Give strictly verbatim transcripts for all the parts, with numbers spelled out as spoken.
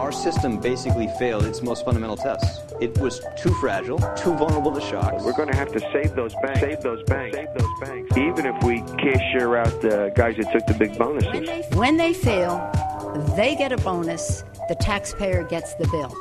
Our system basically failed its most fundamental tests. It was too fragile, too vulnerable to shocks. We're going to have to save those banks, save those banks, save those banks, even if we cashier out the guys that took the big bonuses. When they, when they fail, they get a bonus, the taxpayer gets the bill.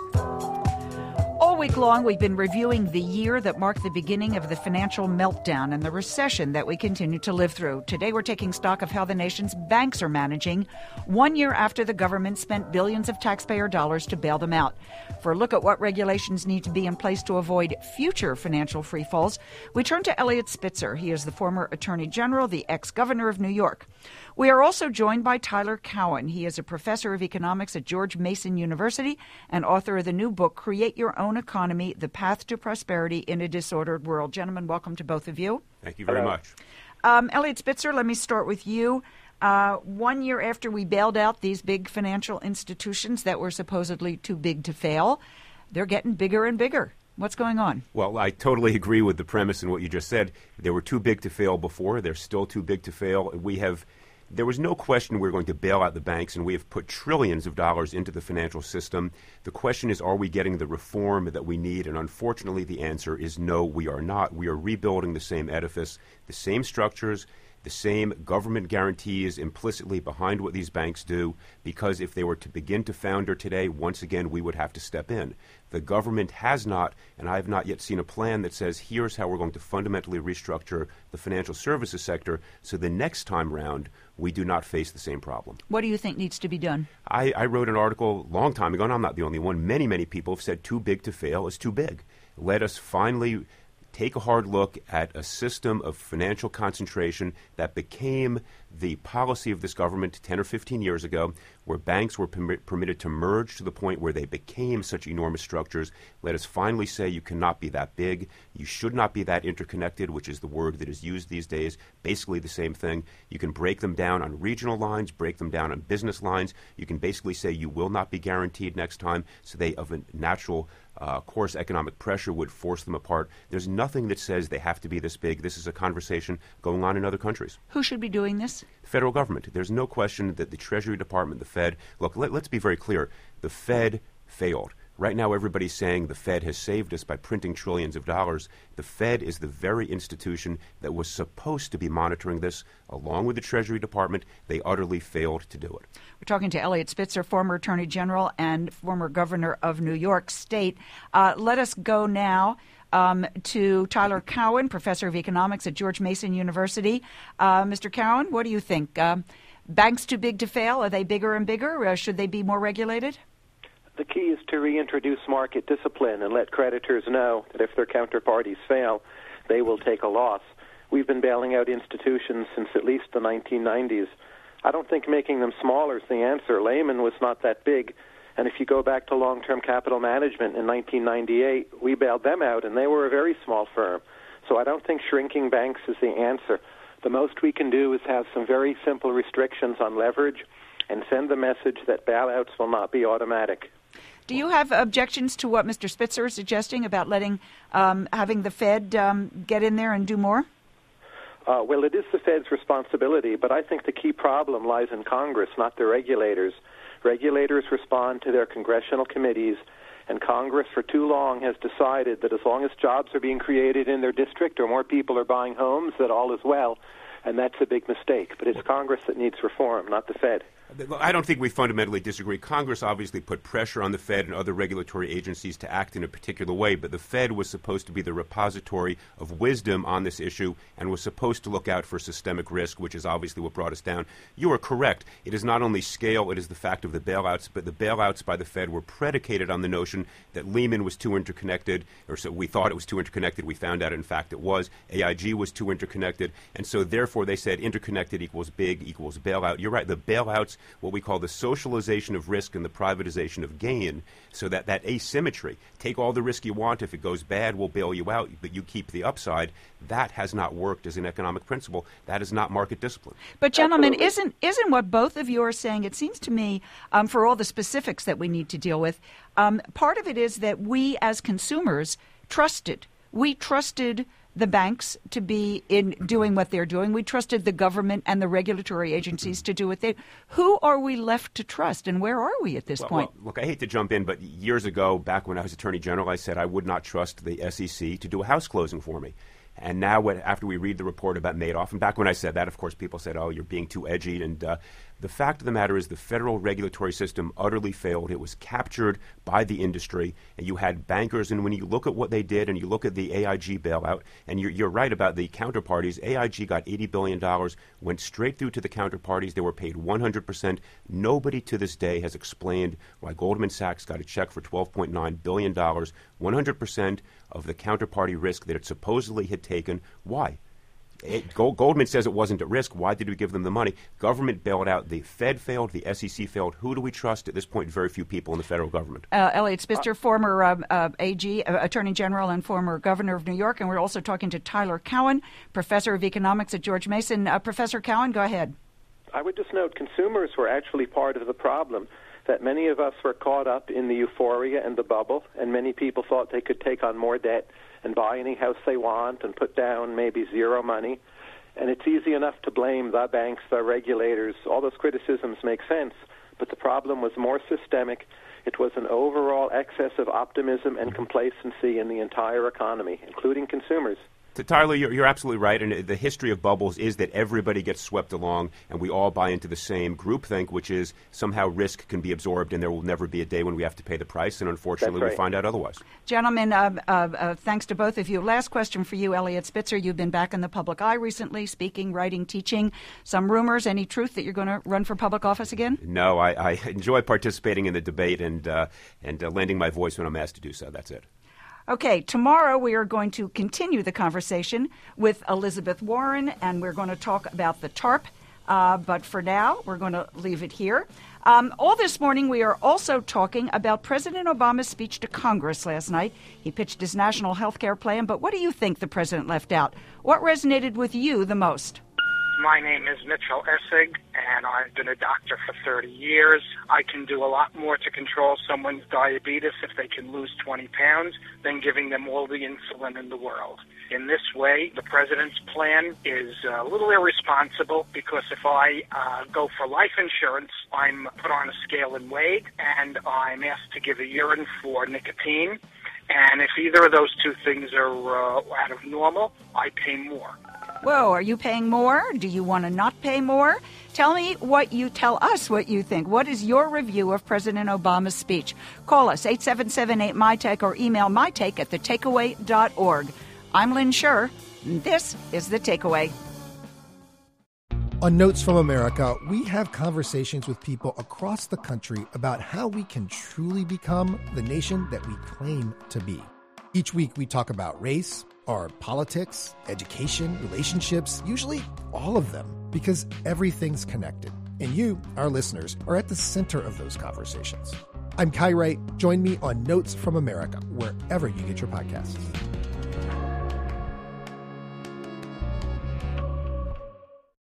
All week long, we've been reviewing the year that marked the beginning of the financial meltdown and the recession that we continue to live through. Today, we're taking stock of how the nation's banks are managing one year after the government spent billions of taxpayer dollars to bail them out. For a look at what regulations need to be in place to avoid future financial freefalls, we turn to Eliot Spitzer. He is the former Attorney General, the ex-governor of New York. We are also joined by Tyler Cowen. He is a professor of economics at George Mason University and author of the new book, Create Your Own Economy, The Path to Prosperity in a Disordered World. Gentlemen, welcome to both of you. Thank you very Hello. much. Um, Eliot Spitzer, let me start with you. Uh, one year after we bailed out these big financial institutions that were supposedly too big to fail, they're getting bigger and bigger. What's going on? Well, I totally agree with the premise and what you just said. They were too big to fail before. They're still too big to fail. We have... There was no question we were going to bail out the banks, and we have put trillions of dollars into the financial system. The question is, are we getting the reform that we need? And unfortunately, the answer is no, we are not. We are rebuilding the same edifice, the same structures, the same government guarantees implicitly behind what these banks do, because if they were to begin to founder today, once again, we would have to step in. The government has not, and I have not yet seen a plan that says here's how we're going to fundamentally restructure the financial services sector so the next time round we do not face the same problem. What do you think needs to be done? I, I wrote an article a long time ago, and I'm not the only one. Many, many people have said too big to fail is too big. Let us finally take a hard look at a system of financial concentration that became the policy of this government ten or fifteen years ago, where banks were perm- permitted to merge to the point where they became such enormous structures. Let us finally say you cannot be that big. You should not be that interconnected, which is the word that is used these days, basically the same thing. You can break them down on regional lines, break them down on business lines. You can basically say you will not be guaranteed next time, so they, of a natural uh, course, economic pressure would force them apart. There's nothing that says they have to be this big. This is a conversation going on in other countries. Who should be doing this? The federal government. There's no question that the Treasury Department, the Fed, look, let, let's be very clear. The Fed failed. Right now, everybody's saying the Fed has saved us by printing trillions of dollars. The Fed is the very institution that was supposed to be monitoring this, along with the Treasury Department. They utterly failed to do it. We're talking to Eliot Spitzer, former Attorney General and former Governor of New York State. Uh, let us go now um, to Tyler Cowen, Professor of Economics at George Mason University. Uh, Mister Cowen, what do you think? Um, banks too big to fail? Are they bigger and bigger? Uh, should they be more regulated? The key is to reintroduce market discipline and let creditors know that if their counterparties fail, they will take a loss. We've been bailing out institutions since at least the nineteen nineties. I don't think making them smaller is the answer. Lehman was not that big. And if you go back to long-term capital management in nineteen ninety-eight, we bailed them out, and they were a very small firm. So I don't think shrinking banks is the answer. The most we can do is have some very simple restrictions on leverage and send the message that bailouts will not be automatic. Do you have objections to what Mister Spitzer is suggesting about letting, um, having the Fed um, get in there and do more? Uh, well, it is the Fed's responsibility, but I think the key problem lies in Congress, not the regulators. Regulators respond to their congressional committees, and Congress for too long has decided that as long as jobs are being created in their district or more people are buying homes, that all is well, and that's a big mistake. But it's Congress that needs reform, not the Fed. I don't think we fundamentally disagree. Congress obviously put pressure on the Fed and other regulatory agencies to act in a particular way, but the Fed was supposed to be the repository of wisdom on this issue and was supposed to look out for systemic risk, which is obviously what brought us down. You are correct. It is not only scale, it is the fact of the bailouts, but the bailouts by the Fed were predicated on the notion that Lehman was too interconnected, or so we thought it was too interconnected. We found out, in fact, it was. A I G was too interconnected, and so therefore they said interconnected equals big equals bailout. You're right. The bailouts, what we call the socialization of risk and the privatization of gain, so that that asymmetry, take all the risk you want, if it goes bad, we'll bail you out, but you keep the upside, that has not worked as an economic principle. That is not market discipline. But gentlemen, isn't isn't what both of you are saying, it seems to me, um, for all the specifics that we need to deal with, um, part of it is that we as consumers trusted. We trusted the banks to be in doing what they're doing. We trusted the government and the regulatory agencies to do what they. Who are we left to trust, and where are we at this well, point? Well, look, I hate to jump in, but years ago, back when I was Attorney General, I said I would not trust the S E C to do a house closing for me. And now, what, after we read the report about Madoff, and back when I said that, of course, people said, oh, you're being too edgy. And uh, the fact of the matter is the federal regulatory system utterly failed. It was captured by the industry, and you had bankers. And when you look at what they did and you look at the A I G bailout, and you're, you're right about the counterparties, A I G got eighty billion dollars, went straight through to the counterparties. They were paid one hundred percent. Nobody to this day has explained why Goldman Sachs got a check for twelve point nine billion dollars, one hundred percent of the counterparty risk that it supposedly had taken. Why? It, Gold, Goldman says it wasn't at risk. Why did we give them the money? Government bailed out. The Fed failed. The S E C failed. Who do we trust at this point? Very few people in the federal government. Uh, Eliot Spitzer, uh, former uh, uh, A G, uh, Attorney General and former Governor of New York. And we're also talking to Tyler Cowen, Professor of Economics at George Mason. Uh, Professor Cowen, go ahead. I would just note consumers were actually part of the problem, that many of us were caught up in the euphoria and the bubble, and many people thought they could take on more debt and buy any house they want and put down maybe zero money. And it's easy enough to blame the banks, the regulators. All those criticisms make sense. But the problem was more systemic. It was an overall excess of optimism and complacency in the entire economy, including consumers. Tyler, you're, you're absolutely right. And the history of bubbles is that everybody gets swept along and we all buy into the same groupthink, which is somehow risk can be absorbed and there will never be a day when we have to pay the price. And unfortunately, right. we find out otherwise. Gentlemen, uh, uh, uh, thanks to both of you. Last question for you, Eliot Spitzer. You've been back in the public eye recently, speaking, writing, teaching. Some rumors, any truth that you're going to run for public office again? No, I, I enjoy participating in the debate and, uh, and uh, lending my voice when I'm asked to do so. That's it. Okay, tomorrow we are going to continue the conversation with Elizabeth Warren, and we're going to talk about the TARP. Uh, but for now, we're going to leave it here. Um, all this morning, we are also talking about President Obama's speech to Congress last night. He pitched his national health care plan, but what do you think the president left out? What resonated with you the most? My name is Mitchell Essig, and I've been a doctor for thirty years. I can do a lot more to control someone's diabetes if they can lose twenty pounds than giving them all the insulin in the world. In this way, the president's plan is a little irresponsible because if I uh, go for life insurance, I'm put on a scale and weighed, and I'm asked to give a urine for nicotine. And if either of those two things are uh, out of normal, I pay more. Whoa, are you paying more? Do you want to not pay more? Tell me what you tell us what you think. What is your review of President Obama's speech? Call us, eight seven seven eight M Y T A K, or email mytake at the takeaway dot org. I'm Lynn Scher, and this is The Takeaway. On Notes from America, we have conversations with people across the country about how we can truly become the nation that we claim to be. Each week we talk about race, or politics, education, relationships, usually all of them, because everything's connected. And you, our listeners, are at the center of those conversations. I'm Kai Wright. Join me on Notes from America, wherever you get your podcasts.